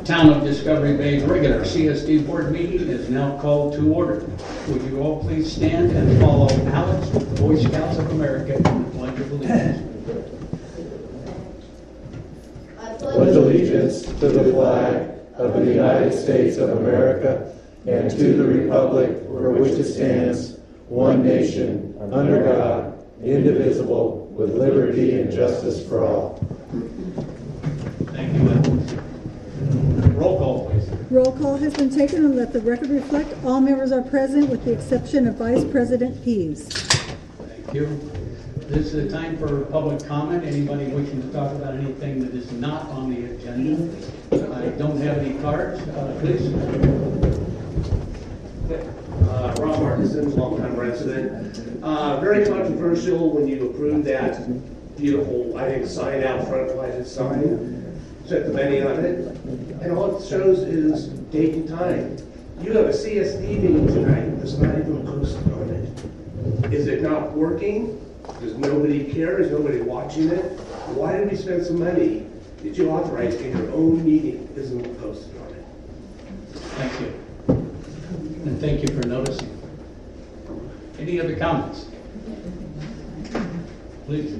Town of Discovery Bay's regular CSD board meeting is now called to order. Would you all please stand and follow Alex with the Boy Scouts of America in the Pledge of Allegiance. I pledge allegiance to the flag of the United States of America and to the republic for which it stands, one nation, under God, indivisible, with liberty and justice for all. Thank you, Alex. Roll call, please. Roll call has been taken, and let the record reflect all members are present with the exception of Vice President Pease. Thank you. This is a time for public comment. Anybody wishing to talk about anything that is not on the agenda? I don't have any cards. Please. Rob Martinson, longtime resident. Very controversial when you approved that beautiful, I think, sign out front, lighted sign. Set the menu on it. And all it shows is date and time. You have a CSD meeting tonight that's not even posted on it. Is it not working? Does nobody care? Is nobody watching it? Why did we spend some money that you authorized in your own meeting isn't posted on it? Thank you. And thank you for noticing. Any other comments? Please.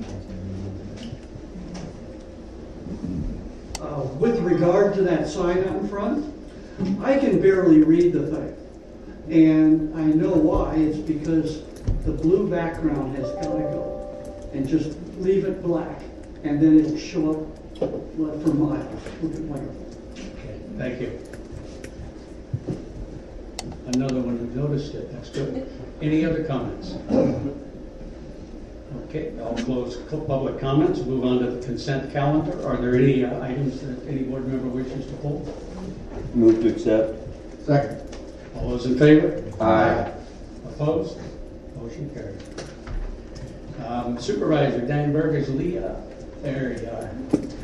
With regard to that sign out in front, I can barely read the thing. And I know why. It's because the blue background has got to go. And just leave it black. And then it'll show up for miles. Look at wonderful. Okay, thank you. Another one who noticed it. That's good. Any other comments? Okay, I'll close public comments. Move on to the consent calendar. Are there any items that any board member wishes to hold? Move to accept. Second. All those in favor? Aye. Opposed? Motion carried. Supervisor Dan Burgess, Leah. There you are.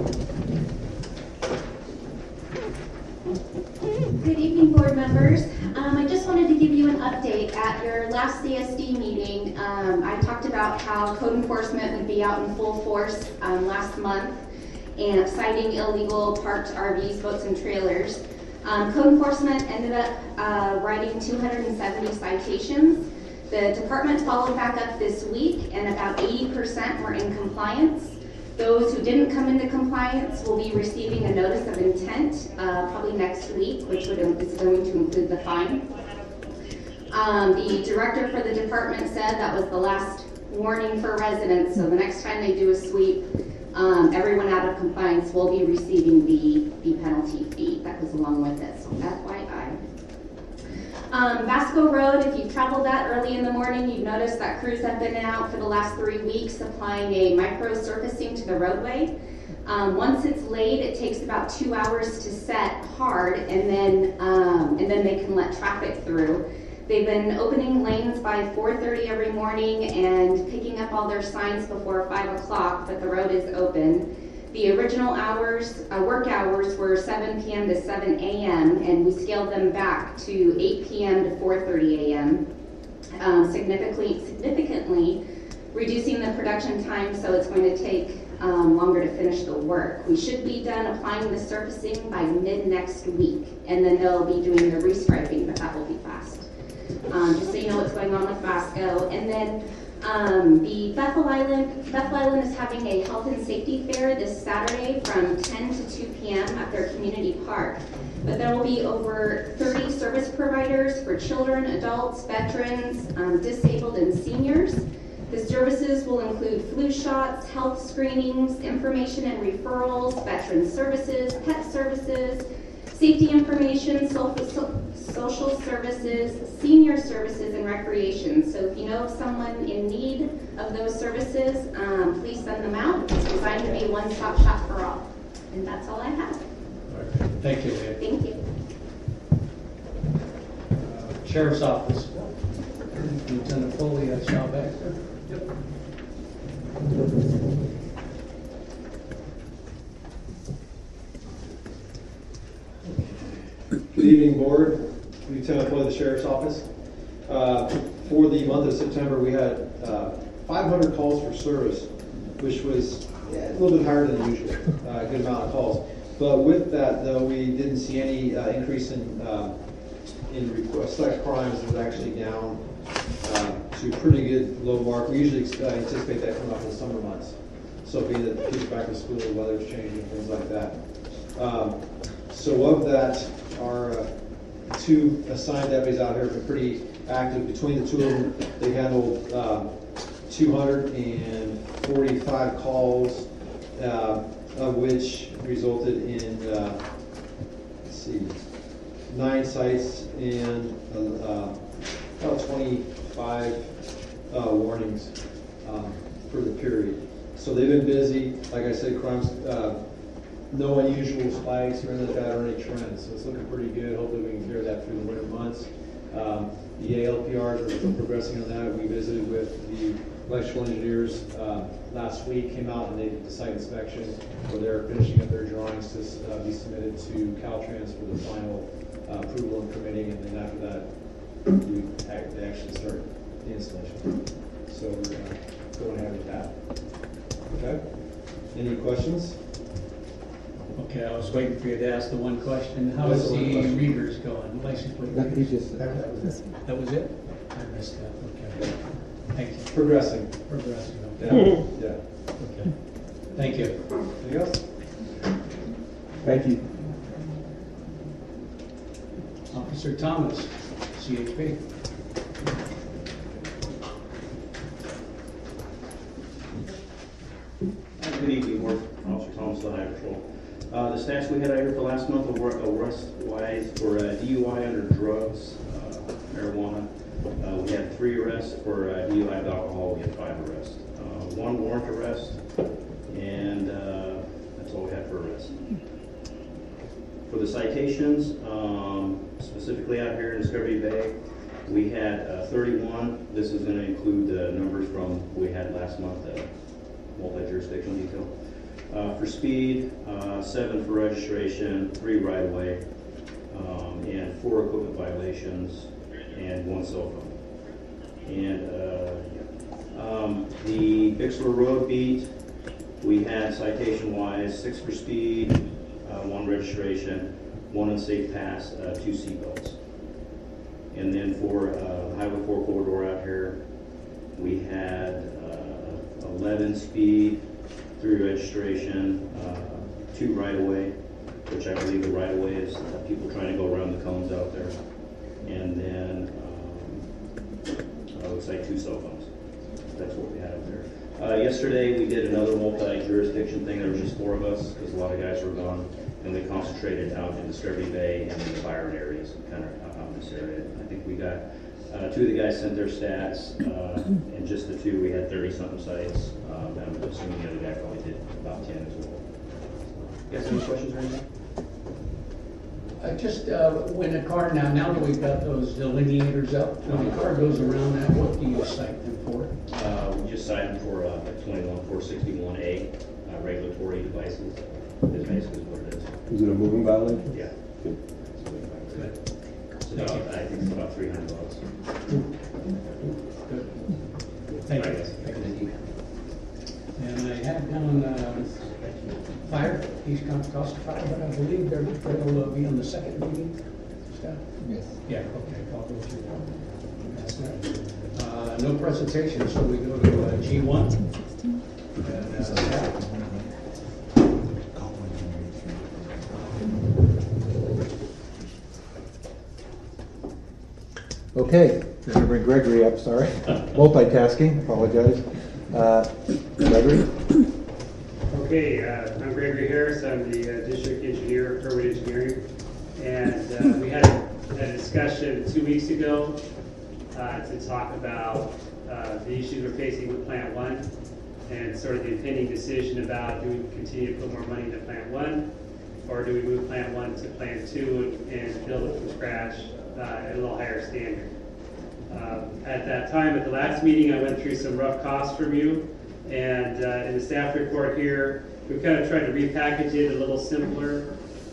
Good evening, board members. I just wanted to give you an update. At your last CSD meeting, I talked about how code enforcement would be out in full force last month and citing illegal parked RVs, boats, and trailers. Code enforcement ended up writing 270 citations. The department followed back up this week, and about 80% were in compliance. Those who didn't come into compliance will be receiving a notice of intent probably next week, which is going to include the fine. The director for the department said that was the last warning for residents, so the next time they do a sweep, everyone out of compliance will be receiving the penalty fee that goes along with it, so FYI. Vasco Road, if you've traveled that early in the morning, you've noticed that crews have been out for the last 3 weeks applying a micro surfacing to the roadway. Once it's laid, it takes about 2 hours to set hard, and then they can let traffic through. They've been opening lanes by 4:30 every morning and picking up all their signs before 5 o'clock, but the road is open. The original hours, work hours, were 7 p.m. to 7 a.m., and we scaled them back to 8 p.m. to 4:30 a.m., significantly reducing the production time, so it's going to take longer to finish the work. We should be done applying the surfacing by mid-next week, and then they'll be doing the restriping, but that will be fast. Just so you know what's going on with Vasco. And then the Bethel Island is having a health and safety fair this Saturday from 10 to 2 p.m. at their community park. But there will be over 30 service providers for children, adults, veterans, disabled, and seniors. The services will include flu shots, health screenings, information and referrals, veteran services, pet services, safety information, social services, senior services, and recreation. So if you know of someone in need of those services, please send them out. It's designed to be a one-stop shop for all. And that's all I have. Thank you, Leah. Thank you. Sheriff's Office. Lieutenant Foley, Shaw Baxter. Yep. Good evening, Board. Lieutenant Foley, the Sheriff's Office. For the month of September, we had 500 calls for service, which was a little bit higher than usual, a good amount of calls. But with that, though, we didn't see any increase in select crimes. It was actually down to a pretty good low mark. We usually anticipate that coming up in the summer months. So being that kids back to school, the weather's changing, things like that. So of that, our two assigned deputies out here have been pretty active. Between the two of them, they handled 245 calls, of which resulted in, 9 cites and about 25 warnings for the period. So they've been busy. Like I said, crimes, no unusual spikes or anything like that, or any trends. So it's looking pretty good. Hopefully we can clear that through the winter months. The ALPRs are still progressing on that. We visited with the electrical engineers last week, came out and they did the site inspection where they're finishing up their drawings to be submitted to Caltrans for the final approval and permitting, and then after that, they actually start the installation. So we're going ahead with that. Okay? Any questions? Okay, I was waiting for you to ask the one question. How is the readers going? License plate readers? That was it? I missed that. Okay. Thank you. Progressing. Progressing. Yeah. Okay. Yeah. Okay. Thank you. Anything else? Thank you. Officer Thomas, CHP. Good evening, Officer Thomas, the Highway Patrol. The stats we had out here for last month were arrest-wise for DUI under drugs, marijuana. We had 3 arrests for DUI of alcohol. We had 5 arrests. 1 warrant arrest, and that's all we had for arrests. For the citations, specifically out here in Discovery Bay, we had 31. This is going to include the numbers from we had last month, multi-jurisdictional detail. For speed, 7 for registration, 3 right-of-way, and 4 equipment violations, and 1 cell phone. And the Bixler Road beat, we had citation-wise 6 for speed, 1 registration, 1 unsafe pass, 2 seatbelts. And then for Highway 4 corridor out here, we had 11 speed, 3 registration, 2 right-of-way, which I believe the right-of-way is people trying to go around the cones out there. And then it looks like 2 cell phones. That's what we had out there. Yesterday we did another multi-jurisdiction thing. There was just 4 of us because a lot of guys were gone, and we concentrated out in Discovery Bay and in the Byron areas, kind of out in this area. I think we got 2 of the guys sent their stats, and just the 2 we had 30-something sites. I'm assuming the other guy probably did about 10 as well. You guys have any questions or anything? Just when a car, now that we've got those delineators up, when a car goes around that, what do you cite them for? We just cited them for 21461A, regulatory devices. Is basically what it is. Is it a moving violation? Yeah. Good. So I think it's about $300. Good. Thank you. And I have down fire, East Coast Fire, but I believe they'll be on the second meeting. Scott? Yes. Yeah, okay, I'll go through that. That's no presentation, so we go to G1. Okay, I'm going to bring Gregory up, sorry. Multitasking, apologize. Gregory? Okay, I'm Gregory Harris. I'm the district engineer of Kerwin Engineering. And we had a discussion 2 weeks ago to talk about the issues we're facing with Plant 1 and sort of the impending decision about do we continue to put more money into Plant 1 or do we move Plant 1 to Plant 2 and build it from scratch at a little higher standard. At that time, at the last meeting, I went through some rough costs from you. And in the staff report here, we've kind of tried to repackage it a little simpler.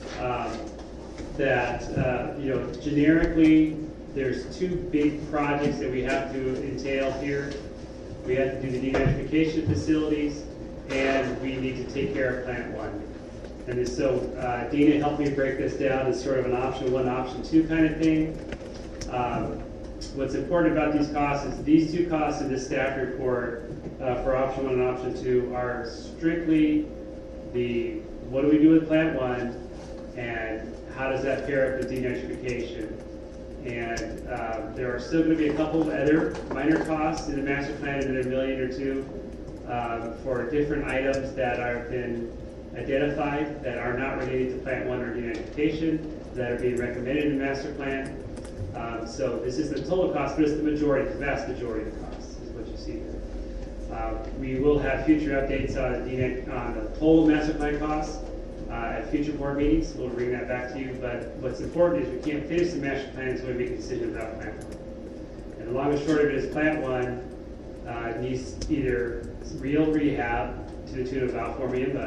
Generically, there's 2 big projects that we have to entail here. We have to do the denitrification facilities, and we need to take care of Plant 1. And then so Dina helped me break this down as sort of an option 1, option 2 kind of thing. What's important about these costs is these 2 costs in the staff report for option 1 and option 2 are strictly the what do we do with plant 1 and how does that pair up with denitrification. And there are still going to be a couple of other minor costs in the master plan, in $1 million or 2 for different items that have been identified that are not related to plant 1 or denitrification that are being recommended in the master plan. So this is the total cost, but it's the majority, the vast majority of the costs is what you see here. We will have future updates on the total master plan costs at future board meetings. We'll bring that back to you, but what's important is we can't finish the master plan until we make a decision about plant 1. And the long and short of it is plant 1 needs either real rehab to the tune of about $4 million,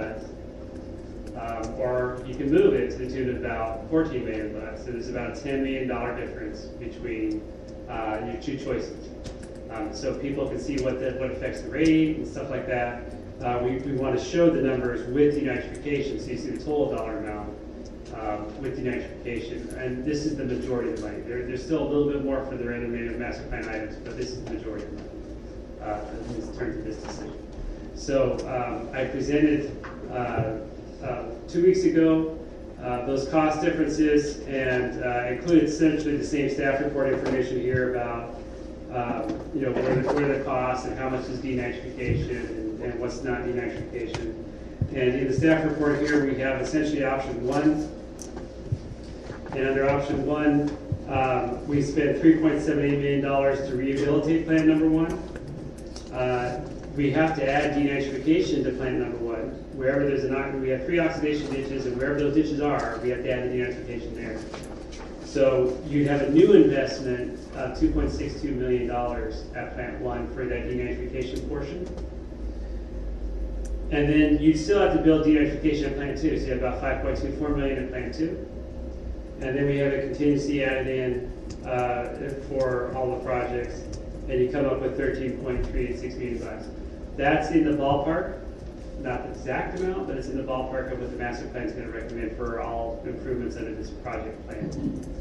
or you can move it to the tune of about $14 million. So there's about a $10 million difference between your 2 choices. So people can see what affects the rate and stuff like that. We want to show the numbers with denitrification, so you see the total dollar amount with denitrification. And this is the majority of the money. There's still a little bit more for the random master plan items, but this is the majority of the money in terms of this decision. So I presented 2 weeks ago those cost differences and included essentially the same staff report information here about what are the costs and how much is denitrification and what's not denitrification. And in the staff report here we have essentially option 1. And under option 1 we spent $3.78 million to rehabilitate plant number 1. We have to add denitrification to plant number 1. Wherever there's we have 3 oxidation ditches, and wherever those ditches are, we have to add the denitrification there. So you'd have a new investment of $2.62 million at plant 1 for that denitrification portion. And then you'd still have to build denitrification at plant 2, so you have about $5.24 million at plant 2. And then we have a contingency added in for all the projects, and you come up with $13.386 million. That's in the ballpark, not the exact amount, but it's in the ballpark of what the master plan is going to recommend for all improvements under this project plan.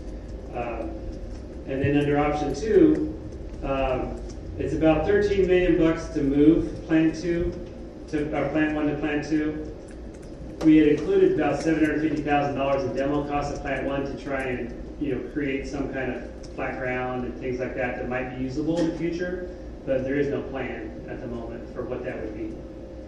And then under option 2, it's about $13 million to move plant 2 plant 1 to plant 2. We had included about $750,000 in demo costs of plant 1 to try and create some kind of flat ground and things like that might be usable in the future, but there is no plan at the moment for what that would be.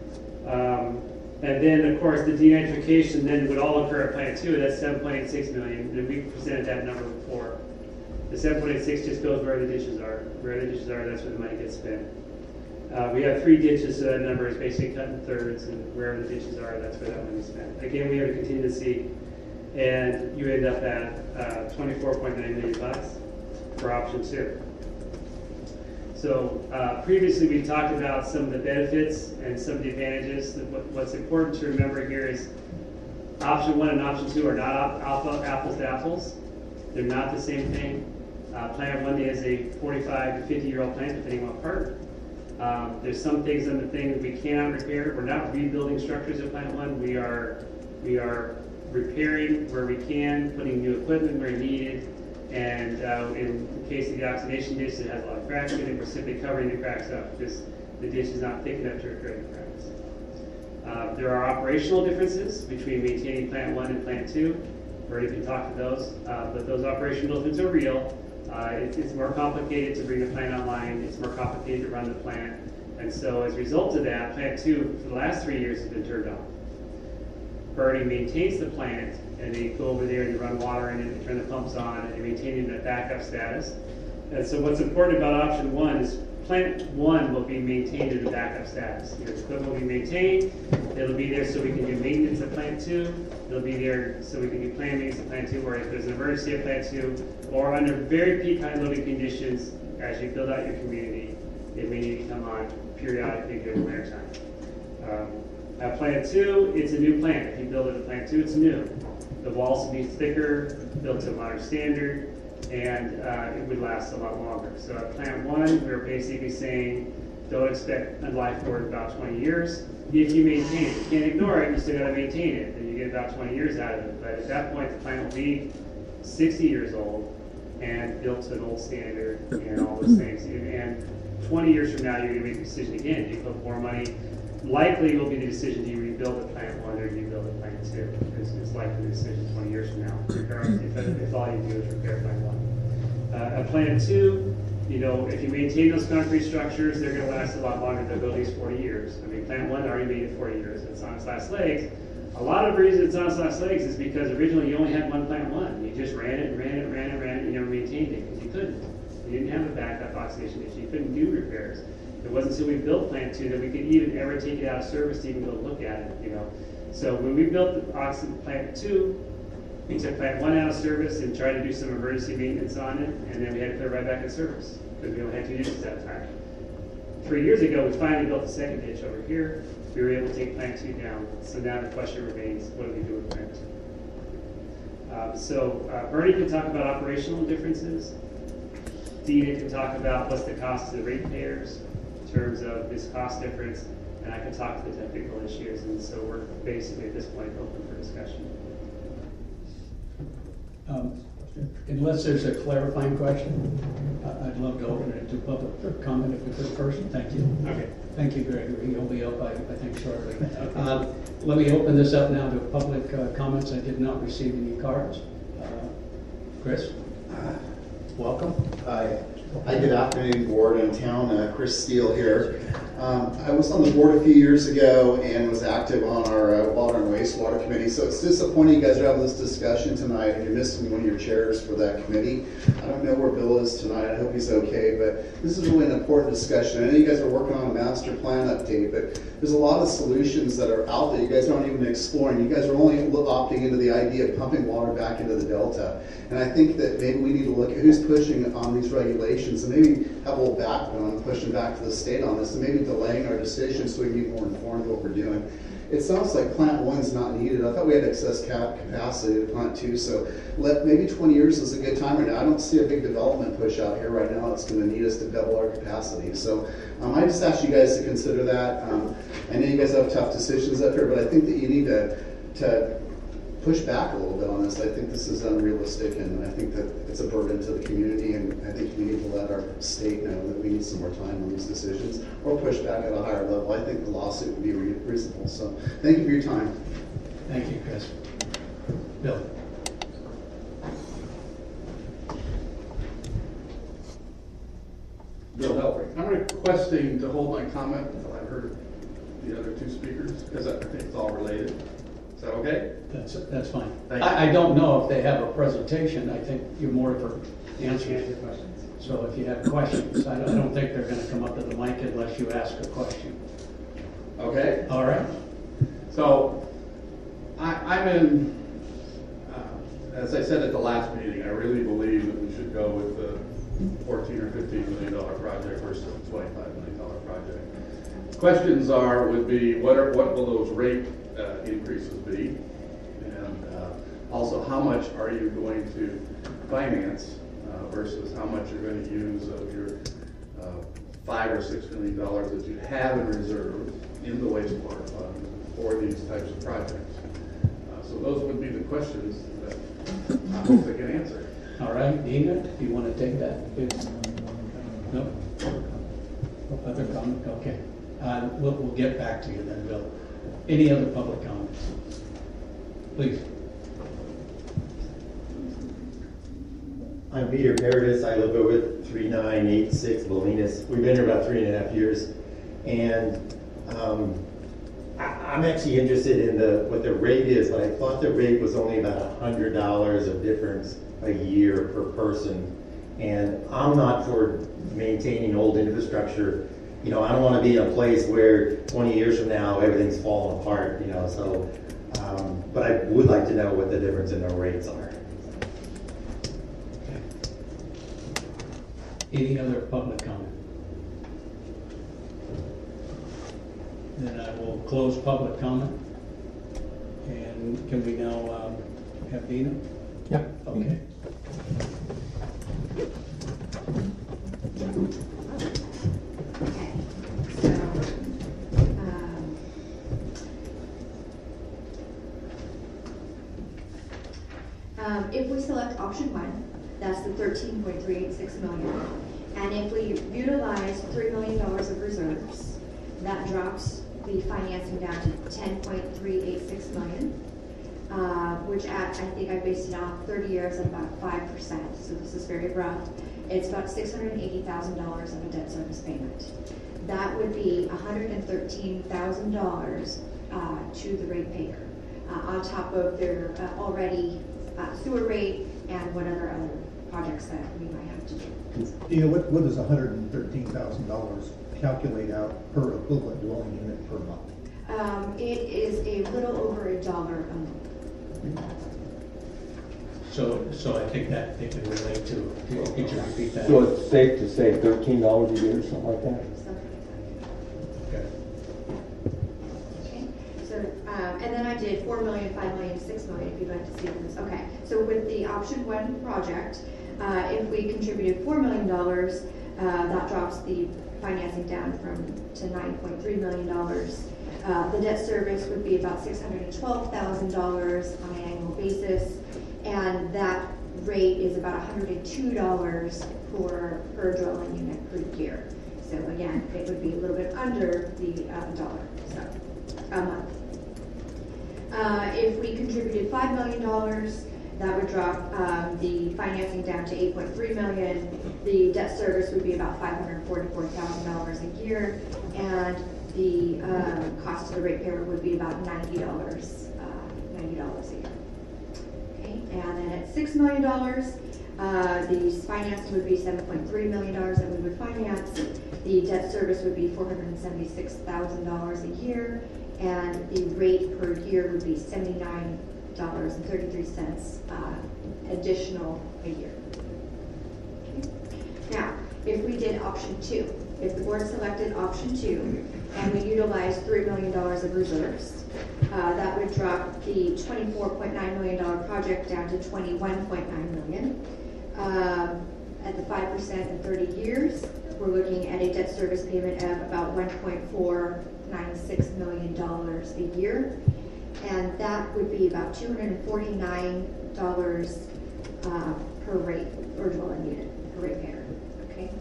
And then, of course, the denitrification then would all occur at plant 2. That's $7.86 million, and we presented that number before. The 7.86 just goes where the ditches are. Where the ditches are, that's where the money gets spent. We have 3 ditches, so that number is basically cut in thirds, and wherever the ditches are, that's where that money is spent. Again, we have a contingency, and you end up at $24.9 million for option 2. So previously we talked about some of the benefits and some of the advantages. What's important to remember here is option 1 and option 2 are not apples to apples. They're not the same thing. Plant 1 is a 45 to 50-year-old plant, depending on what part. There's some things on the thing that we cannot repair. We're not rebuilding structures at plant 1. We are repairing where we can, putting new equipment where needed. And in the case of the oxidation ditch, it has a lot of cracks in it. We're simply covering the cracks up because the ditch is not thick enough to repair the cracks. There are operational differences between maintaining plant 1 and plant 2. We've already been talking to those, but those operational differences are real. It's more complicated to bring the plant online. It's more complicated to run the plant. And so as a result of that, plant 2 for the last 3 years has been turned off. Bernie maintains the plant, and they go over there and they run water in it, they turn the pumps on, and they maintain it in a backup status. And so what's important about option 1 is plant 1 will be maintained in a backup status. Your equipment will be maintained, it'll be there so we can do maintenance at plant 2, it'll be there so we can do planned maintenance at plant 2, or if there's an emergency at plant 2, or under very peak high loading conditions, as you build out your community, it may need to come on periodically during the winter time. At plant 2, it's a new plant. If you build it at plant 2, it's new. The walls will be thicker, built to a modern standard, and it would last a lot longer. So at plant 1, we're basically saying don't expect a life for about 20 years if you maintain it. You can't ignore it, you still got to maintain it. And you get get about 20 years out of it. But at that point, the plant will be 60 years old and built to an old standard and all those things. And 20 years from now, you're going to make a decision again. Do you put more money? Likely will be the decision, do you rebuild the plant 1 or do you build the plant 2? Because it's likely the decision 20 years from now, regardless if all you do is repair plant 1. A plant 2, you know, if you maintain those concrete structures, they're going to last a lot longer. They'll go at least 40 years. I mean, plant 1 already made it 40 years. It's on its last legs. A lot of the reason it's on its last legs is because originally you only had one plant 1. You just ran it, and you never maintained it because you couldn't. You didn't have a backup oxidation issue. You couldn't do repairs. It wasn't until we built plant 2 that we could even ever take it out of service to even go look at it, you know. So when we built the plant 2, we took plant 1 out of service and tried to do some emergency maintenance on it, and then we had to put it right back in service because we only had 2 uses at a time. 3 years ago, we finally built the second ditch over here. We were able to take plant 2 down. So now the question remains, what do we do with plant 2? Bernie can talk about operational differences. Dina can talk about what's the cost to the ratepayers in terms of this cost difference, and I can talk to the technical issues, and so we're basically at this point open for discussion. Unless there's a clarifying question, I'd love to open it to public comment if we could first. Thank you. Okay. Thank you, Gregory. You'll be up, I think, shortly. Let me open this up now to public comments. I did not receive any cards. Chris? Welcome. Hi, good afternoon, board and town. Chris Steele here. I was on the board a few years ago and was active on our water and wastewater committee. So it's disappointing you guys are having this discussion tonight and you're missing one of your chairs for that committee. I don't know where Bill is tonight. I hope he's okay, but this is really an important discussion. I know you guys are working on a master plan update, but there's a lot of solutions that are out there you guys aren't even exploring. You guys are only opting into the idea of pumping water back into the Delta. And I think that maybe we need to look at who's pushing on these regulations and maybe have a little backbone on pushing back to the state on this and maybe delaying our decisions so we can be more informed of what we're doing. It sounds like plant 1's not needed. I thought we had excess capacity to plant 2, so maybe 20 years is a good time right now. I don't see a big development push out here right now that's going to need us to double our capacity. So I just ask you guys to consider that. I know you guys have tough decisions up here, but I think that you need to push back a little bit on this. I think this is unrealistic, and I think that it's a burden to the community, and I think we need to let our state know that we need some more time on these decisions, or push back at a higher level. I think the lawsuit would be reasonable. So thank you for your time. Thank you, Chris. Bill? Bill Helfrich. I'm requesting to hold my comment until I've heard the other two speakers, because I think it's all related. Is that okay? That's fine. Thank you. I don't know if they have a presentation. I think you're more for answering your questions. So if you have questions, I don't think they're going to come up to the mic unless you ask a question. Okay. All right. So I'm in, as I said at the last meeting, I really believe that we should go with the $14 or $15 million project versus a $25 million project. Questions would be what will those rate increases be, and also how much are you going to finance versus how much you're going to use of your $5 or $6 million that you have in reserve in the wastewater fund for these types of projects. So those would be the questions that I hope they can answer. All right, Dina, do you want to take that? No? Other comment? Okay. We'll get back to you then, Bill. Any other public comments? Please. I'm Peter Paradis. I live over at 3986 Bolinas. We've been here about 3.5 years. And I'm actually interested in what the rate is, but I thought the rate was only about $100 of difference a year per person. And I'm not for maintaining old infrastructure. You know, I don't want to be in a place where 20 years from now everything's falling apart, you know, so, but I would like to know what the difference in the rates are. Okay. Any other public comment? Then I will close public comment. And can we now have Dina? Yeah. Okay. If we select option 1, that's the 13.386 million. And if we utilize $3 million of reserves, that drops the financing down to 10.386 million, which I think I based it on 30 years at about 5%, so this is very rough. It's about $680,000 of a debt service payment. That would be $113,000 to the ratepayer, on top of their already sewer rate and whatever other projects that we might have to do. You know, what does $113,000 calculate out per equivalent dwelling unit per month? It is a little over $1 a month. So I think that they can relate to, could you repeat that? So it's safe to say $13 a year or something like that? Okay. Okay, so, and then I did 4 million, 5 million, 6 million, if you'd like to see this. Okay, so with the option 1 project, if we contributed $4 million, that drops the financing down to $9.3 million. The debt service would be about $612,000 on an annual basis, and that rate is about $102 per dwelling unit per year. So again, it would be a little bit under the dollar a month. If we contributed $5 million, that would drop the financing down to $8.3 million. The debt service would be about $544,000 a year, and the cost to the ratepayer would be about $90 a year. Okay, and then at $6 million, the financing would be $7.3 million that we would finance. The debt service would be $476,000 a year, and the rate per year would be $79.33 additional a year. Okay. Now, if we did option 2, if the board selected option 2 and we utilized $3 million of reserves, that would drop the $24.9 million project down to $21.9 million. At the 5% in 30 years, we're looking at a debt service payment of about $1.496 million a year, and that would be about $249 per rate or dwelling unit per ratepayer. Okay.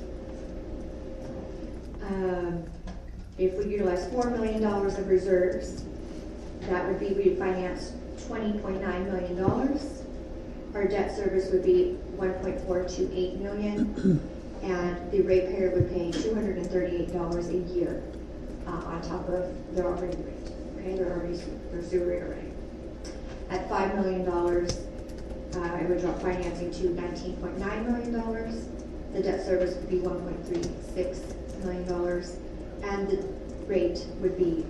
If we utilize $4 million of reserves, that would be we'd finance $20.9 million. Our debt service would be $1.428 million, and the ratepayer would pay $238 a year on top of their already rate. Okay, their sewer rate already. At $5 million, it would drop financing to $19.9 million. The debt service would be $1.36 million, and the rate would be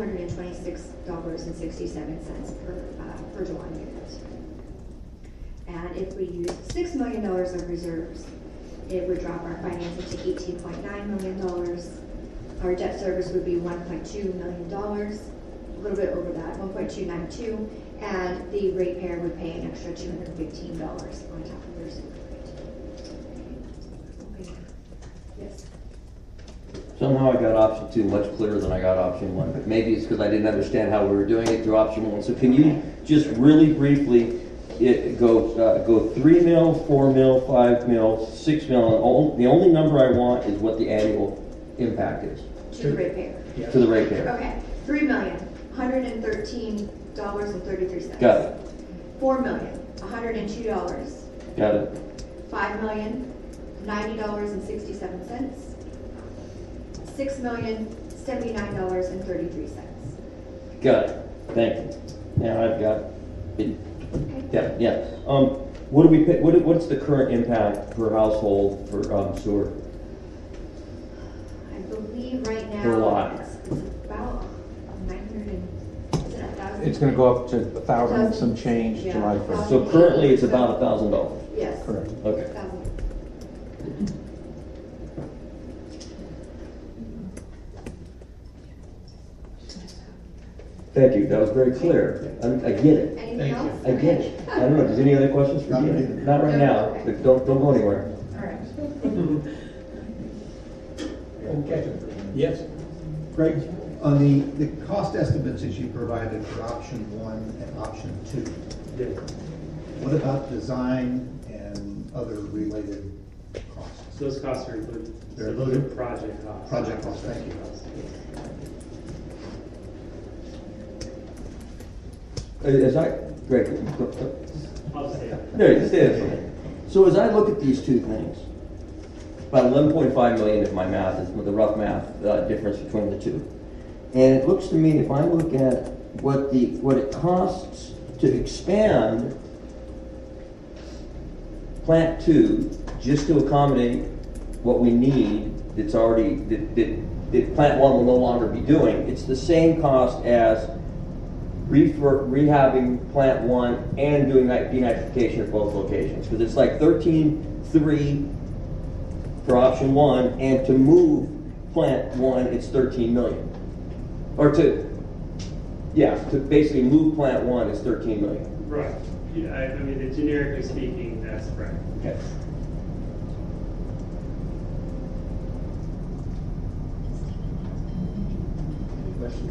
$226.67 per dwelling unit. And if we use $6 million of reserves, it would drop our financing to $18.9 million. Our debt service would be $1.2 million, a little bit over that, $1.292, and the ratepayer would pay an extra $215 on top of their sewer rate. Okay. Yes. Somehow I got option 2 much clearer than I got option 1, but maybe it's because I didn't understand how we were doing it through option 1. So can you just really briefly go 3 mil, 4 mil, 5 mil, 6 mil, and the only number I want is what the annual impact is. To the ratepayer. Yeah. To the ratepayer. Okay, $3,113.33. Got it. $4 million, $102. Got it. $5 million, $90.67. $6 million, $79.33. Got it. Thank you. Now I've got it. Okay. Yeah. What do we pay? What's the current impact per household for sewer? I believe right now Per lot. it's about 900 and, is it 1,000? It's going to go up to 1,000 and some change Yeah. July 1st. So currently it's about $1,000. Yes. Correct. Okay. 1,000. Thank you. That was very clear. I get it. Anything else? I get it. I don't know. Does any other questions for you? Not right now. But don't go anywhere. All right. Okay. Yes. Greg, on the cost estimates that you provided for option 1 and option 2, What about design and other related costs? Those costs are included. They're So those are included? project costs. Project costs, thank you. As I, Greg, I'll say it. there, just stay there for a minute. So as I look at these two things, about 11.5 million if my math is, with the rough math difference between the two. And it looks to me, if I look at what it costs to expand Plant 2 just to accommodate what we need that's already, that Plant 1 will no longer be doing, it's the same cost as rehabbing Plant 1 and doing that denitrification at both locations. Because it's like 13.3 for option 1, and to move Plant 1, it's 13 million. Or to basically move Plant 1 is 13 million. Right. Yeah, I mean, generically speaking, that's correct. Okay. Any questions?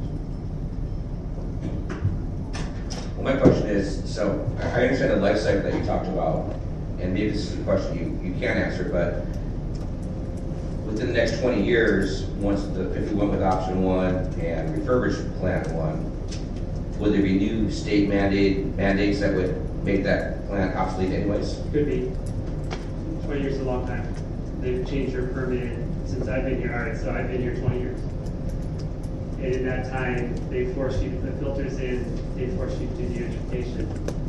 Well, my question is, so I understand the life cycle that you talked about, and maybe this is a question you can't answer, but within the next 20 years, if we went with option 1 and refurbished Plant 1, would there be new state mandates that would make that plant obsolete anyways? Could be. 20 years is a long time. They've changed their permit since I've been here. All right, so I've been here 20 years. And in that time, they forced you to put filters in, they forced you to do denitrification.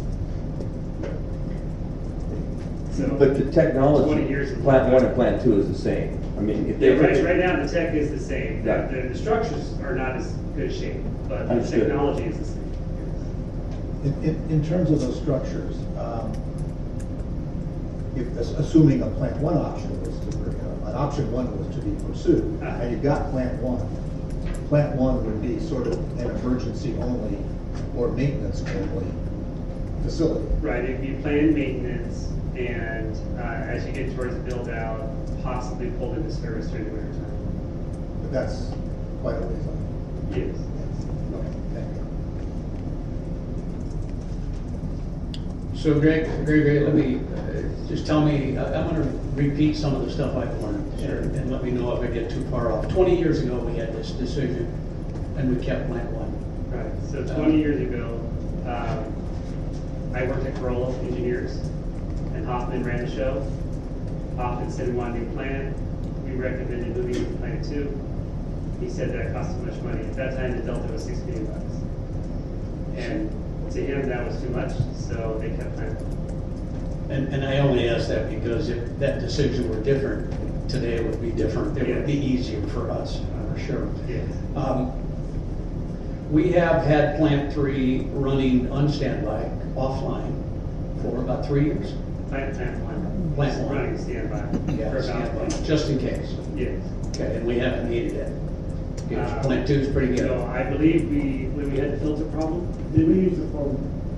So, But the 20 technology, years is Plant long 1 time. and Plant 2 is the same. I mean, if Yeah, they right now the tech is the same. Yeah. The structures are not as good shape, but the Understood. technology is the same. In terms of those structures, assuming a Plant 1 option was an option 1 was to be pursued, and you've got Plant 1, Plant 1 would be sort of an emergency only or maintenance only facility. Right, it'd be planned maintenance, and as you get towards build out, possibly pulled into service during the winter time. But that's quite a ways off. Yes. Okay, thank you. So Greg, let me, just tell me, I'm gonna repeat some of the stuff I've learned, and let me know if I get too far off. 20 years ago, we had this decision, and we kept Plant 1. Right, so 20 years ago, I worked at Corolla Engineers, and Hoffman ran the show. Hoffman said we want a new plant. We recommended moving to Plant 2. He said that cost too much money. At that time, the delta was $6 million. And to him, that was too much, so they kept Plant 1. And I only ask that because if that decision were different, today it would be different. It would be easier for us, for sure. Yes. We have had Plant 3 running on standby, offline, for about 3 years. Plant 1. Plant 1. Running standby. Yeah, For about standby, just in case. Yes. Okay, and we haven't needed it. Because Plant 2 is pretty good. No, I believe when we had the filter problem, Did we use the phone?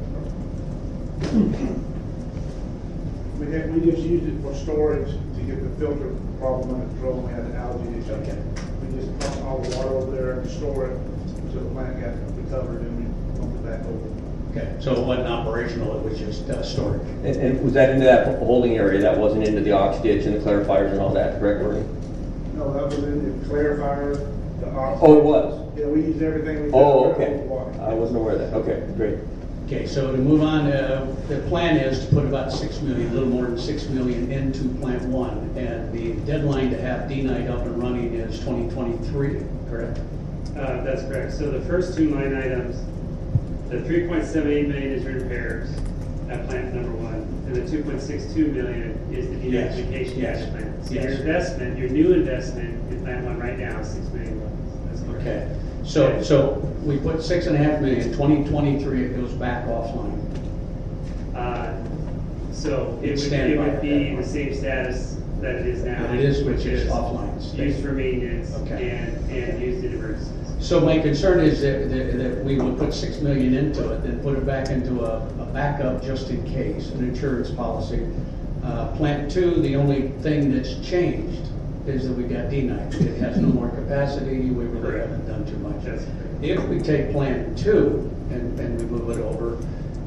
We just used it for storage to get the filter problem under control. We had an algae issue. Okay. We just pumped all the water over there and stored it until the plant got recovered, and we pumped it back over. Okay, so it wasn't operational, it was just storage. And was that into that holding area? That wasn't into the ox ditch and the clarifiers and all that, correct, Bernie? No, that was in the clarifier, the oxygen. Oh, it was? Yeah, we used everything we did. Oh, okay. I wasn't aware of that. Okay, great. Okay, so to move on, the plan is to put about 6 million, a little more than 6 million into Plant 1. And the deadline to have D-Night up and running is 2023, correct? That's correct. So the first two line items, the 3.78 million is repairs at plant number 1, and the 2.62 million is the denitrification at plant. So your investment, your new investment in Plant 1 right now is $6 million. That's correct. Okay, so we put 6.5 million, 2023 it goes back offline. So it It's would standby be the same status that it is now. That it is, which is offline. Used for maintenance Okay. and used in emergencies. So my concern is that we would put 6 million into it, then put it back into a backup just in case, an insurance policy. Plant 2, the only thing that's changed is that we got D-Night. It has no more capacity, we really haven't done too much. If we take Plant 2 and we move it over,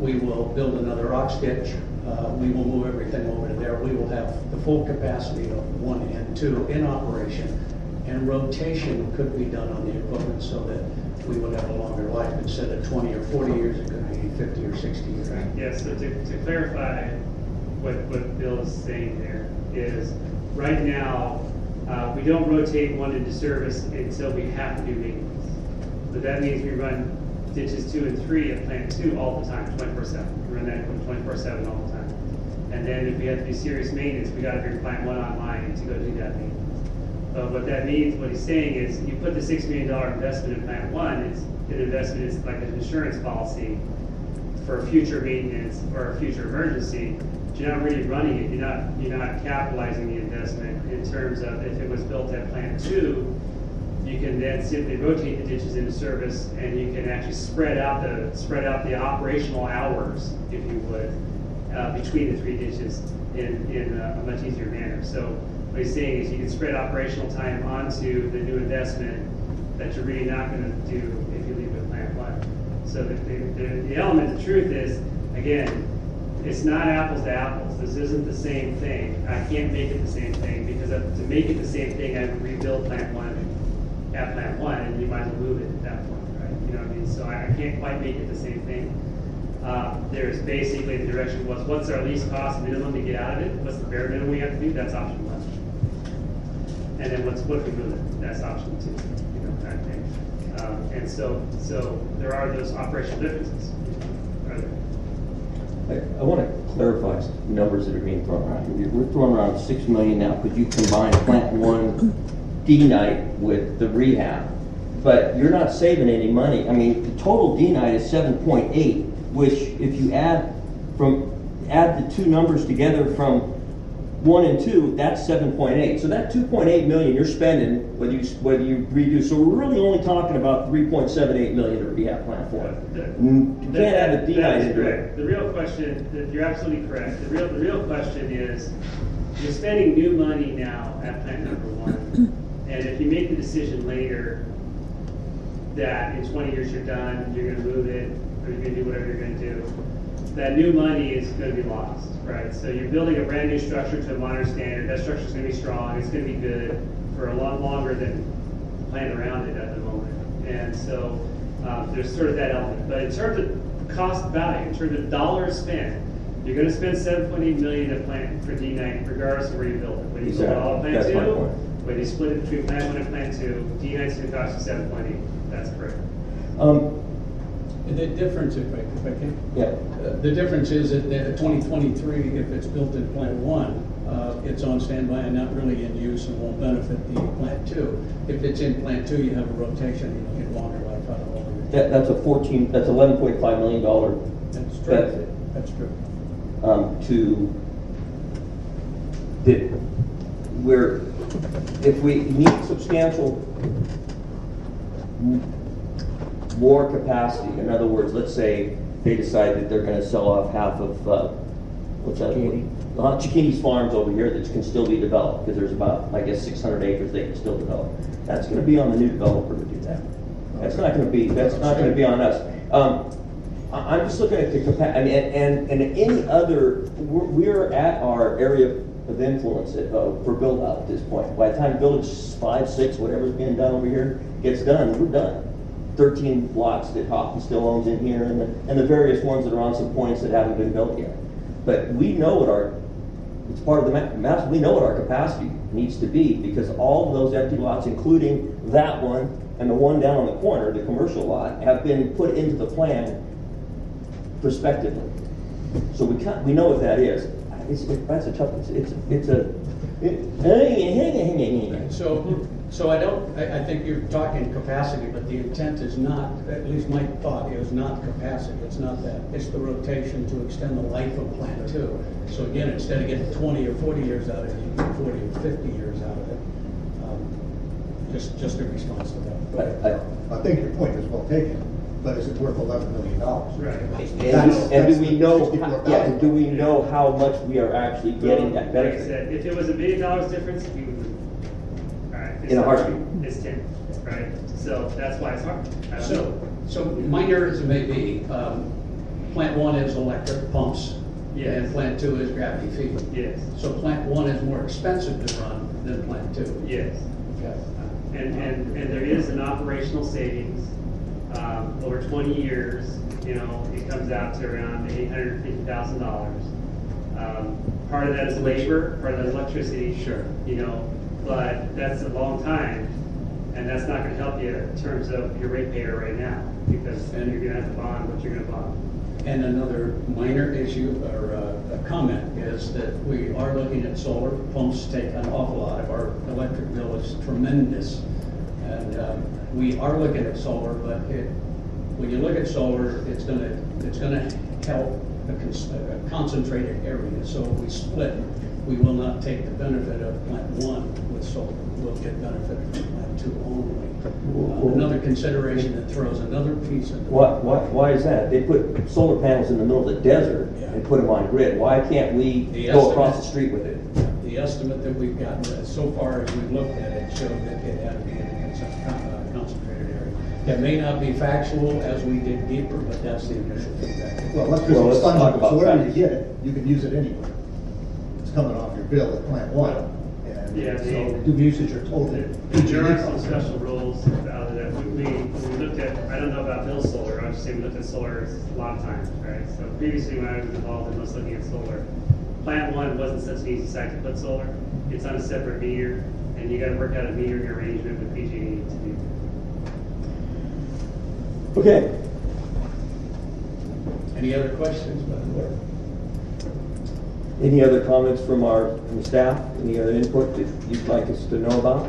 We will build another rock ditch. We will move everything over to there. We will have the full capacity of 1 and 2 in operation. And rotation could be done on the equipment so that we would have a longer life. Instead of 20 or 40 years, it could be 50 or 60 years. Yeah, so to clarify what Bill is saying there is, right now, we don't rotate 1 into service until we have to do maintenance. So that means we run ditches 2 and 3 at plant 2 all the time, 24/7. We run that equipment 24/7 all the time. And then if we have to do serious maintenance, we gotta bring plant 1 online to go do that maintenance. But what that means, what he's saying is, you put the $6 million investment in plant 1, it's an investment, it's like an insurance policy for future maintenance or a future emergency. But you're not really running it. You're not capitalizing the investment in terms of, if it was built at plant 2, you can then simply rotate the ditches into service, and you can actually spread out the operational hours, if you would, between the 3 ditches in a much easier manner. So what he's saying is, you can spread operational time onto the new investment that you're really not going to do if you leave with plant 1. So the element of truth is, again, it's not apples to apples. This isn't the same thing. I can't make it the same thing, because to make it the same thing, I would rebuild plant 1 at plant 1, and you might as well move it at that point, right? You know what I mean? So I can't quite make it the same thing. There's basically, the direction was, what's our least cost minimum to get out of it? What's the bare minimum we have to do? That's option 1. And then what if we move it? That's option 2. You know, that thing. And so there are those operational differences. Are there? I want to clarify some numbers that are being thrown around here. We're throwing around $6 million now. Could you combine plant 1 D-night with the rehab? But you're not saving any money. I mean, the total D-night is 7.8, which if you add the 2 numbers together from 1 and 2, that's 7.8. So that 2.8 million you're spending, whether you redo. So we're really only talking about 3.78 million to rehab plant 4. You can't add a D-night into it. The real question, you're absolutely correct. The real question is, you're spending new money now at plant number 1. And if you make the decision later that in 20 years you're done, you're going to move it, or you're going to do whatever you're going to do, that new money is going to be lost, right? So you're building a brand new structure to a modern standard. That structure is going to be strong. It's going to be good for a lot longer than the plan around it at the moment. And so there's sort of that element. But in terms of cost value, in terms of dollars spent, you're going to spend $7.8 million at plant for D-night, regardless of where you build it. Whether you build it all at plant 2, whether you split it between plant 1 and plant 2, D-night's going to cost you $7.8. That's correct. The difference, if I can, yeah. The difference is that 2023, if it's built in plant 1, it's on standby and not really in use and won't benefit the plant 2. If it's in plant 2, you have a rotation, you get longer life out of all of it. That's $11.5 million That's true. benefit. That's true. If we need substantial more capacity, in other words, let's say they decide that they're going to sell off half of Cicchini's farms over here that can still be developed, because there's about, I guess, 600 acres they can still develop. That's going to be on the new developer to do that. That's not going to be on us. I'm just looking at the capacity. I mean, and any other, we're at our area of influence for build out at this point. By the time Village 5, 6, whatever's being done over here gets done, we're done. 13 blocks that Hoffman still owns in here, and the various ones that are on some points that haven't been built yet. But we know what it's part of the maps, we know what our capacity needs to be, because all of those empty lots, including that one and the one down on the corner, the commercial lot, have been put into the plan prospectively. So we know what that is. That's a tough. So I think you're talking capacity, but the intent is not, at least my thought is not capacity. It's not that. It's the rotation to extend the life of plant 2. So again, instead of getting 20 or 40 years out of it, you get 40 or 50 years out of it. Just a response to that. I think your point is well taken. But is it worth $11 million? Right. And do we know? Do we know how much we are actually getting that benefit? Like I said, if it was $1 million difference, we would move. All right. In a heartbeat. It's 10, right? So that's why it's hard. So minor as it may be, plant 1 is electric pumps, Yes. and plant 2 is gravity feed. Yes. So plant 1 is more expensive to run than plant 2. Yes. Okay. And there is an operational savings, over 20 years, you know, it comes out to around $850,000. Part of that is labor, part of that is electricity. Sure. You know, but that's a long time, and that's not gonna help you in terms of your ratepayer right now, because then you're gonna have to bond what you're gonna bond. And another minor issue or a comment is that we are looking at solar. Pumps take an awful lot of our electric bill is tremendous. And we are looking at solar, but when you look at solar, it's gonna help a concentrated area. So if we split, we will not take the benefit of plant 1 with solar. We'll get benefit from plant 2 only. Another consideration that throws another piece of Why is that? They put solar panels in the middle of the desert and put them on grid. Why can't we go across the street with it? The estimate that we've gotten, so far as we've looked at it, showed that it had to be in a concentrated area. It may not be factual as we dig deeper, but that's the initial feedback. Well, electricity is fungible, so wherever you get it, you can use it anywhere. It's coming off your bill at plant 1. And Yeah, so the- the usage are totally. There are some special rules out of that. We looked at, I don't know about Bill Solar, I'm just saying we looked at solar a lot of times, right? So previously when I was involved in us looking at solar, plant 1 wasn't such an easy site to put solar. It's on a separate meter, and you gotta work out a metering arrangement with PG&E to do. Okay. Any other questions by the board? Any other comments from the staff? Any other input that you'd like us to know about?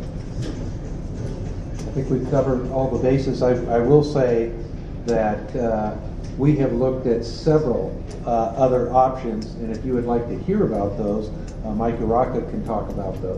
I think we've covered all the bases. I will say that we have looked at several other options, and if you would like to hear about those, Mike Uraka can talk about those.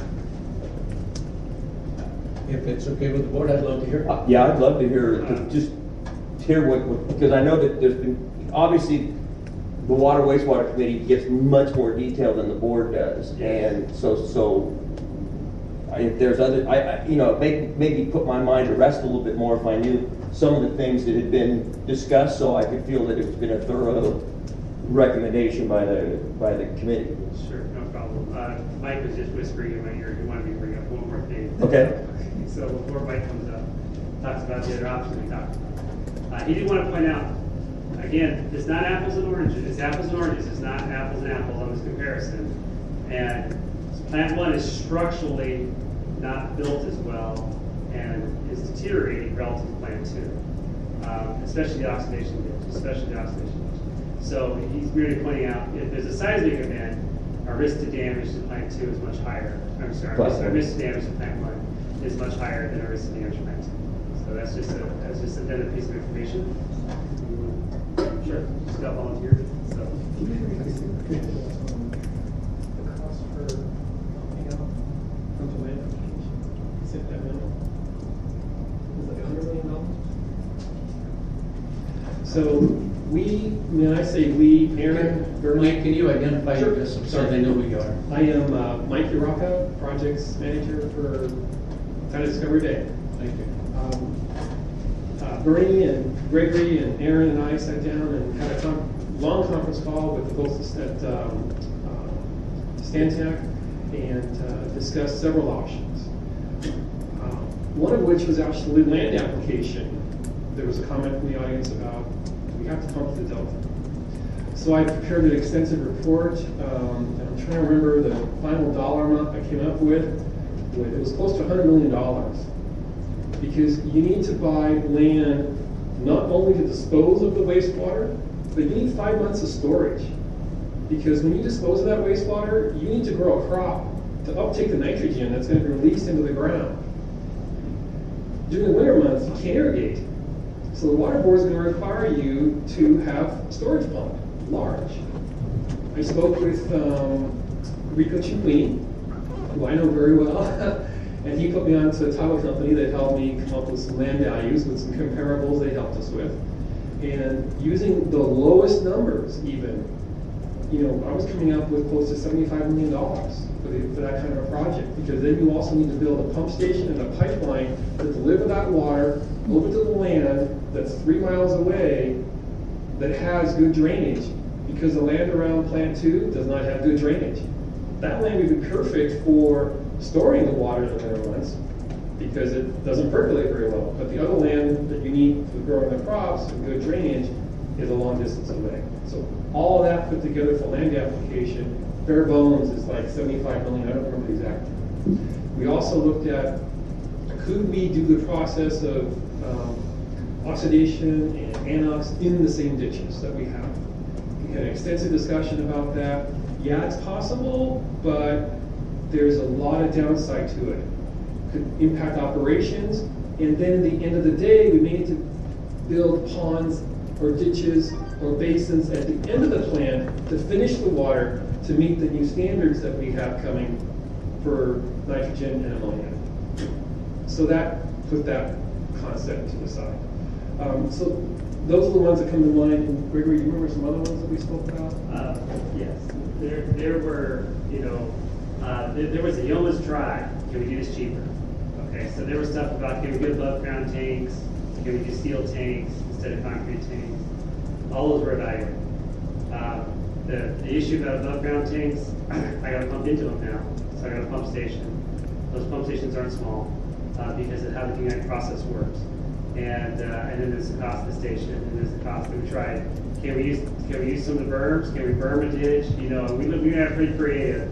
If it's okay with the board, I'd love to hear. Yeah, I'd love to hear, just hear what, because I know that there's been, obviously, the Water Wastewater Committee gets much more detail than the board does, and so if there's other, maybe put my mind to rest a little bit more if I knew some of the things that had been discussed, so I could feel that it's been a thorough recommendation by the committee. Sure, no problem. Mike was just whispering in my ear, he wanted me to bring up one more thing. Okay. So before Mike comes up, talks about the other options we talked about. He did want to point out, again, it's not apples and oranges. It's apples and oranges. It's not apples and apples on this comparison. And plant 1 is structurally not built as well and is deteriorating relative to plant 2, especially the oxidation ditch. So he's merely pointing out if there's a seismic event, our risk to damage to plant 2 is much higher. I'm sorry, our risk to damage to plant 1 is much higher than our risk to damage to plant 2. So that's just another piece of information. Sure, just got volunteered. So. So when I say we, Aaron, Mike, can you identify Sure. yourself so they know who you are? I am Mike Uraka, Projects Manager for Town Discovery Day. Thank you. Bernie and Gregory and Aaron and I sat down and had a long conference call with the folks at Stantec and discussed several options. One of which was actually land application. There was a comment from the audience about we have to pump to the Delta. So I prepared an extensive report. And I'm trying to remember the final dollar amount I came up with. It was close to $100 million. Because you need to buy land not only to dispose of the wastewater, but you need 5 months of storage. Because when you dispose of that wastewater, you need to grow a crop to uptake the nitrogen that's going to be released into the ground. During the winter months, you can't irrigate. So the water board is going to require you to have a storage pump, large. I spoke with Rico Ciuplini, who I know very well, and he put me on to a title company that helped me come up with some land values with some comparables they helped us with. And using the lowest numbers even, I was coming up with close to $75 million for that kind of a project, because then you also need to build a pump station and a pipeline to deliver that water over to the land that's 3 miles away that has good drainage, because the land around Plant 2 does not have good drainage. That land would be perfect for storing the water in the winter months, because it doesn't percolate very well. But the other land that you need for growing the crops and good drainage is a long distance away. So all of that put together for land application, bare bones is like 75 million, I don't remember the exact. We also looked at, could we do the process of oxidation and anox in the same ditches that we have? We had an extensive discussion about that. Yeah, it's possible, but there's a lot of downside to it. Could impact operations, and then at the end of the day, we may need to build ponds or ditches or basins at the end of the plant to finish the water to meet the new standards that we have coming for nitrogen and ammonia. So that put that concept to the side. So those are the ones that come to mind. And Gregory, do you remember some other ones that we spoke about? Yes, there were, there was a Yoma's try. Can we do this cheaper? Okay, so there was stuff about, can we get above ground tanks? Can we do steel tanks instead of concrete tanks? All those were evaluated. The issue about above ground tanks, I got to pump into them now. So I got a pump station. Those pump stations aren't small because of how the dynamic process works. And then there's the cost of the station, and there's the cost that we tried. Can we use some of the berms? Can we berm a ditch? We got pretty creative.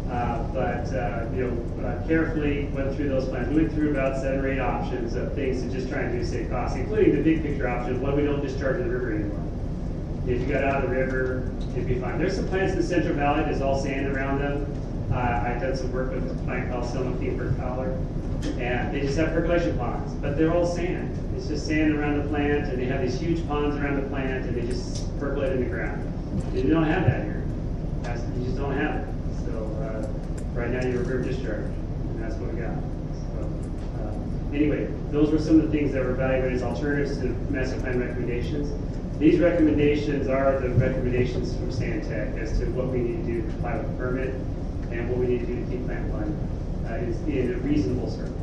Carefully went through those plans. We went through about 7 or 8 options of things to just try and do save costs, including the big picture option, what we don't discharge in the river anymore. If you got out of the river, it'd be fine. There's some plants in the Central Valley, there's all sand around them. I've done some work with a plant called Selma Keeper Collar, and they just have percolation ponds, but they're all sand. It's just sand around the plant, and they have these huge ponds around the plant, and they just percolate in the ground. You don't have that here. You just don't have it. So right now you're river discharge, and that's what we got. So anyway, those were some of the things that were evaluated as alternatives to master plan recommendations. These recommendations are the recommendations from Sandtech as to what we need to do to comply with the permit and what we need to do to keep plant one in a reasonable service.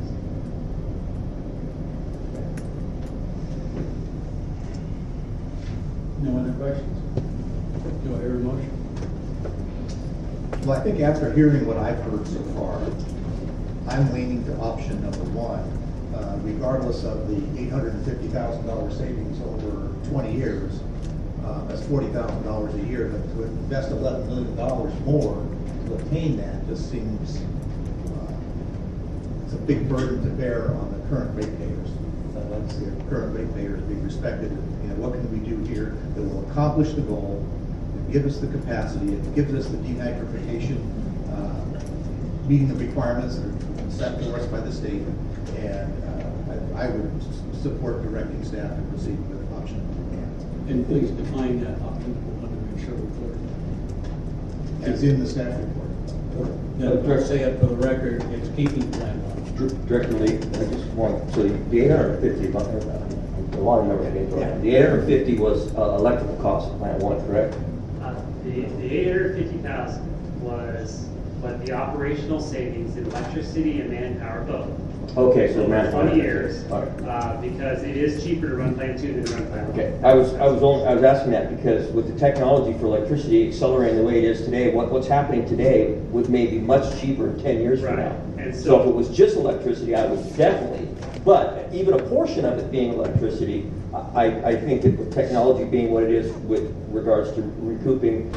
No other questions? Do I hear a motion? Well, I think after hearing what I've heard so far, I'm leaning to option number 1. Regardless of the $850,000 savings over 20 years, that's $40,000 a year, but to invest $11 million more to obtain that just seems it's a big burden to bear on the current ratepayers. I'd like to see the current ratepayers be respected. What can we do here that will accomplish the goal, and give us the capacity, it gives us the denitrification, meeting the requirements that are set for us by the state, and I would support directing staff to proceed with option number 1. And please define that option number 1 to make sure we're clear. As in the staff report. No, say it for the record, it's keeping plan 1. Director Lee, I just want, so the 850, a lot of numbers I didn't throw out. The 850 was electrical cost of plant 1, correct? The 850,000 was what the operational savings in electricity and manpower both. Okay, so over 20 years, because it is cheaper to run plant 2 than to run plant 1. Okay, I was asking that because with the technology for electricity accelerating the way it is today, what's happening today would maybe much cheaper 10 years from now. And so if it was just electricity, I would definitely. But even a portion of it being electricity, I think that with technology being what it is with regards to recouping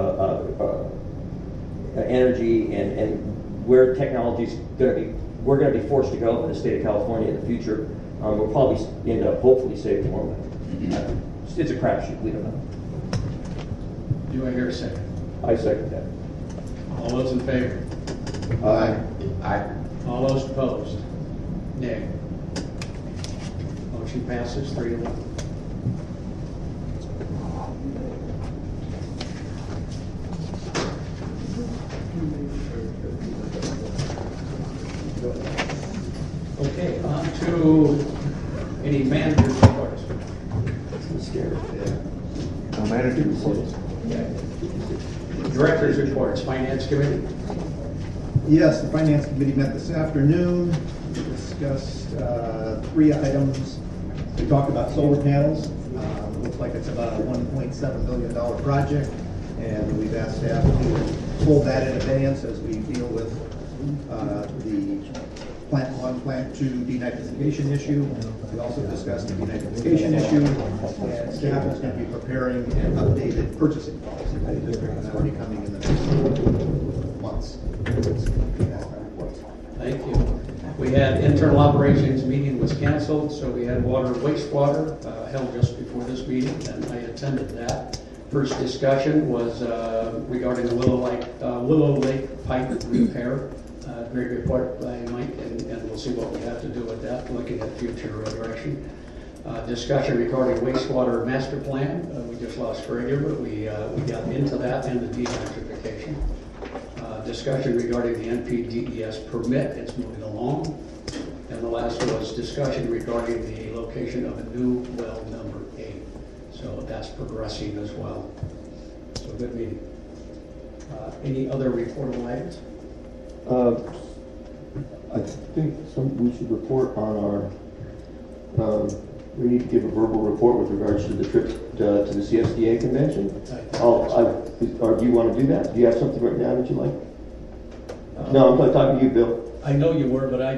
energy and where technology is going to be, we're going to be forced to go in the state of California in the future. We'll probably end up hopefully saving more money. It's a crapshoot. We don't know. Do I hear a second? I second that. All those in favor? Aye. Aye. All those opposed? Nay. Motion passes 3-1. Okay, on to any manager's reports. I'm scared. No manager's reports. Director's reports, Finance Committee. Yes, the Finance Committee met this afternoon. We discussed 3 items. We talked about solar panels. Looks looks like it's about a $1.7 million project, and we've asked staff to hold that in abeyance as we deal with the Plant 1, Plant 2 denitrification issue. We also discussed the denitrification issue, and staff is going to be preparing an updated purchasing policy for the district, and that will be coming in the next months. Thank you. We had internal operations meeting was canceled, so we had water and wastewater held just before this meeting, and I attended that. First discussion was regarding the Willow Lake pipe repair. Great report by Mike, and we'll see what we have to do with that, looking at future direction. Discussion regarding wastewater master plan. We just lost Gregor, but we got into that and the denitrification. Discussion regarding the NPDES permit. It's moving along. And the last was discussion regarding the location of a new well number 8. So that's progressing as well. So good meeting. Any other reportable items? I think we should report on our, we need to give a verbal report with regards to the trip to the CSDA convention. Or do you want to do that? Do you have something right now that you like? No, I'm not talking to you, Bill. I know you were, but I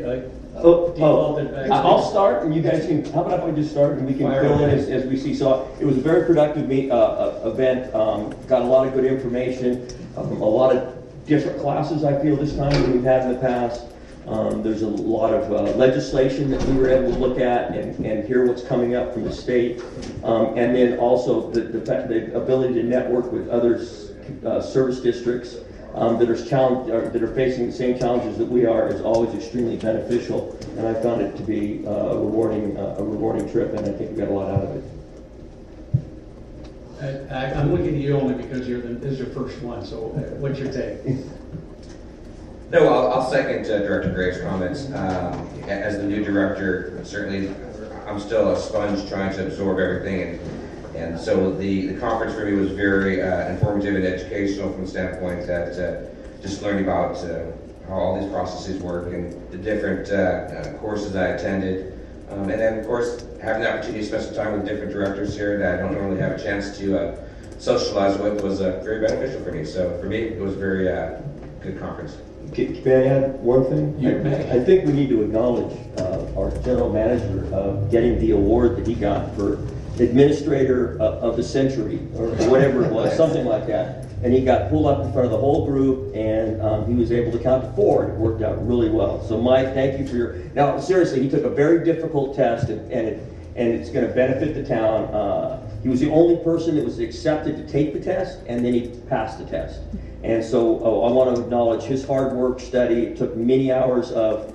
I'll start, and you guys can. How about if I just start, and we can fill in as we see. So it was a very productive event. Got a lot of good information. A lot of different classes, I feel, this time than we've had in the past. There's a lot of legislation that we were able to look at and hear what's coming up from the state, and then also the ability to network with other service districts that are facing the same challenges that we are is always extremely beneficial, and I found it to be a rewarding trip, and I think we got a lot out of it. I'm looking at you only because this is your first one, so what's your take? No, I'll second Director Gray's comments. As the new director, certainly I'm still a sponge trying to absorb everything, and so the conference for me was very informative and educational from the standpoint that just learning about how all these processes work and the different courses I attended. And then, of course, having the opportunity to spend some time with different directors here that I don't normally have a chance to socialize with was very beneficial for me. So for me, it was a very good conference. May I add one thing? I think we need to acknowledge our general manager of getting the award that he got for Administrator of the Century, or whatever it was, something like that. And he got pulled up in front of the whole group, and he was able to count to 4, and it worked out really well. So Mike, thank you for your, now seriously, he took a very difficult test, and it's going to benefit the town. He was the only person that was accepted to take the test, and then he passed the test. And so I want to acknowledge his hard work, study. It took many hours of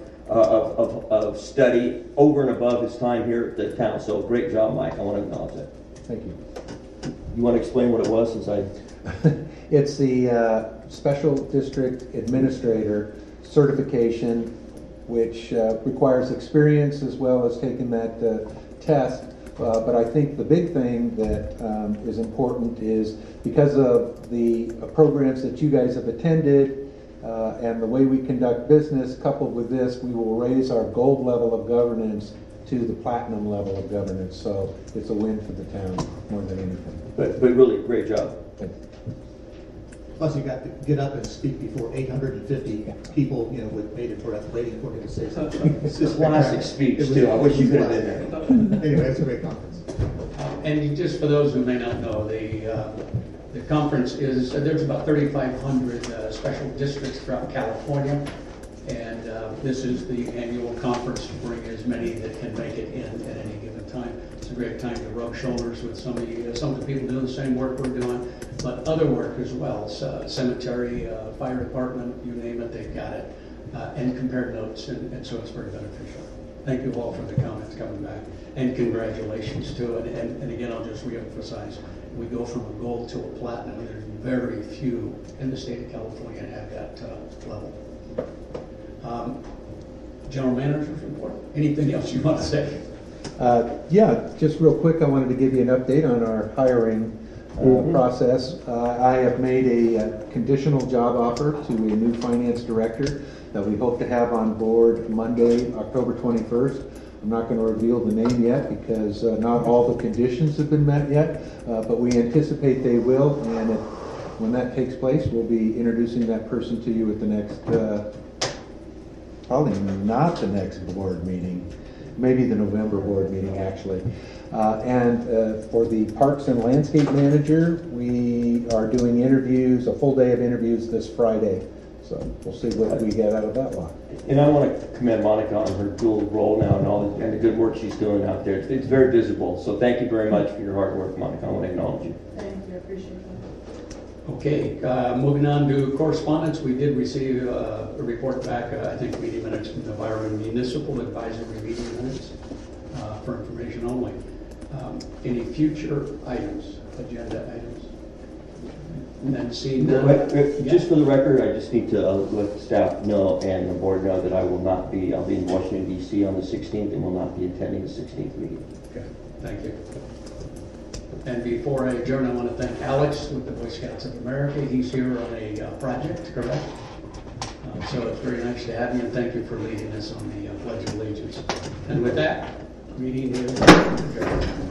study over and above his time here at the town. So great job, Mike. I want to acknowledge that. Thank you. You want to explain what it was, since I... It's the Special District Administrator certification, which requires experience as well as taking that test. But I think the big thing that is important is because of the programs that you guys have attended and the way we conduct business, coupled with this, we will raise our gold level of governance to the platinum level of governance. So it's a win for the town more than anything. But really, great job. Plus, you got to get up and speak before 850 people, waiting for you to say something. It's this classic speech, too. I wish you could have been there. Anyway, it's a great conference. And just for those who may not know, the conference is, there's about 3,500 special districts throughout California, and this is the annual conference to bring as many that can make it in at any given time. It's a great time to rub shoulders with some of the people doing the same work we're doing, but other work as well. Cemetery, fire department, you name it, they've got it, and compare notes, and so it's very beneficial. Thank you all for the comments coming back, and congratulations to it. And again, I'll just reemphasize, we go from a gold to a platinum. There's very few in the state of California at that level. General Manager's report. Anything else you want to say? Yeah, just real quick, I wanted to give you an update on our hiring process. I have made a conditional job offer to a new finance director that we hope to have on board Monday, October 21st. I'm not going to reveal the name yet because not all the conditions have been met yet, but we anticipate they will, and when that takes place, we'll be introducing that person to you at the next, probably not the next board meeting, maybe the November board meeting actually. And for the Parks and Landscape Manager, we are doing interviews, a full day of interviews this Friday. So we'll see what we get out of that lot. And I want to commend Monica on her dual role now and the good work she's doing out there. It's very visible. So thank you very much for your hard work, Monica. I want to acknowledge you. Thank you, I appreciate it. Okay, moving on to correspondence, we did receive a report back, I think meeting minutes from the Byron Municipal Advisory meeting minutes for information only. Any future items, agenda items? And then seeing Just for the record, I just need to let the staff know and the board know that I will not be, I'll be in Washington DC on the 16th and will not be attending the 16th meeting. Okay, thank you. And before I adjourn, I want to thank Alex with the Boy Scouts of America. He's here on a project, correct? So it's very nice to have you, and thank you for leading us on the Pledge of Allegiance. And with that, meeting is adjourned.